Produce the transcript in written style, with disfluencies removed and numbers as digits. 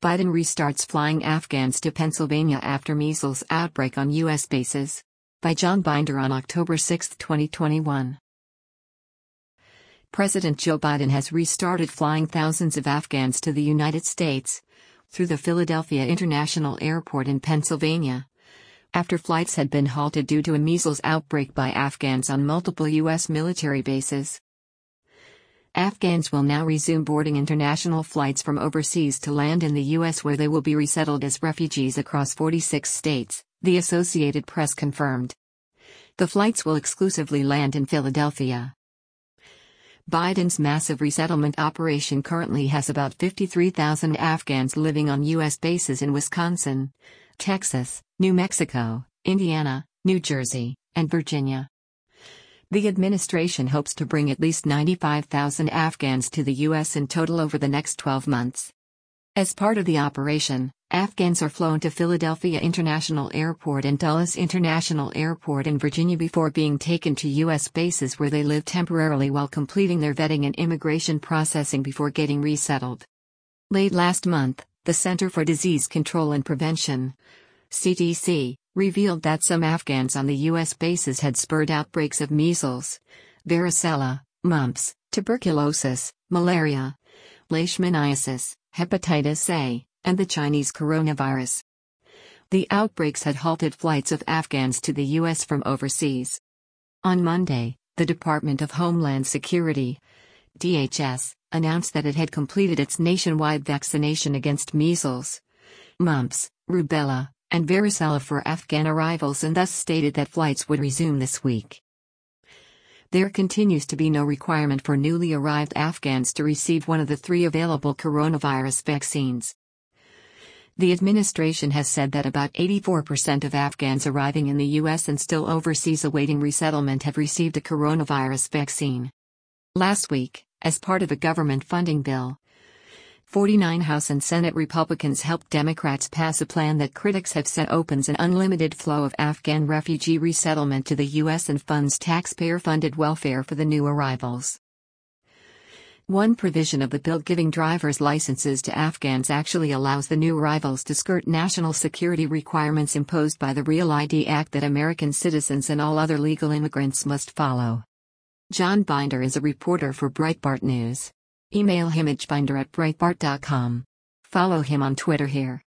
Biden restarts flying Afghans to Pennsylvania after measles outbreak on U.S. bases. By John Binder on October 6, 2021. President Joe Biden has restarted flying thousands of Afghans to the United States through the Philadelphia International Airport in Pennsylvania, after flights had been halted due to a measles outbreak by Afghans on multiple U.S. military bases. Afghans will now resume boarding international flights from overseas to land in the U.S., where they will be resettled as refugees across 46 states, the Associated Press confirmed. The flights will exclusively land in Philadelphia. Biden's massive resettlement operation currently has about 53,000 Afghans living on U.S. bases in Wisconsin, Texas, New Mexico, Indiana, New Jersey, and Virginia. The administration hopes to bring at least 95,000 Afghans to the U.S. in total over the next 12 months. As part of the operation, Afghans are flown to Philadelphia International Airport and Dulles International Airport in Virginia before being taken to U.S. bases, where they live temporarily while completing their vetting and immigration processing before getting resettled. Late last month, the Center for Disease Control and Prevention, CDC, revealed that some Afghans on the U.S. bases had spurred outbreaks of measles, varicella, mumps, tuberculosis, malaria, leishmaniasis, hepatitis A, and the Chinese coronavirus. The outbreaks had halted flights of Afghans to the U.S. from overseas. On Monday, the Department of Homeland Security, DHS, announced that it had completed its nationwide vaccination against measles, mumps, rubella, and varicella for Afghan arrivals, and thus stated that flights would resume this week. There continues to be no requirement for newly arrived Afghans to receive one of the 3 available coronavirus vaccines. The administration has said that about 84% of Afghans arriving in the U.S. and still overseas awaiting resettlement have received a coronavirus vaccine. Last week, as part of a government funding bill, 49 House and Senate Republicans helped Democrats pass a plan that critics have said opens an unlimited flow of Afghan refugee resettlement to the U.S. and funds taxpayer-funded welfare for the new arrivals. One provision of the bill giving driver's licenses to Afghans actually allows the new arrivals to skirt national security requirements imposed by the REAL ID Act that American citizens and all other legal immigrants must follow. John Binder is a reporter for Breitbart News. Email him at binder@breitbart.com. Follow him on Twitter here.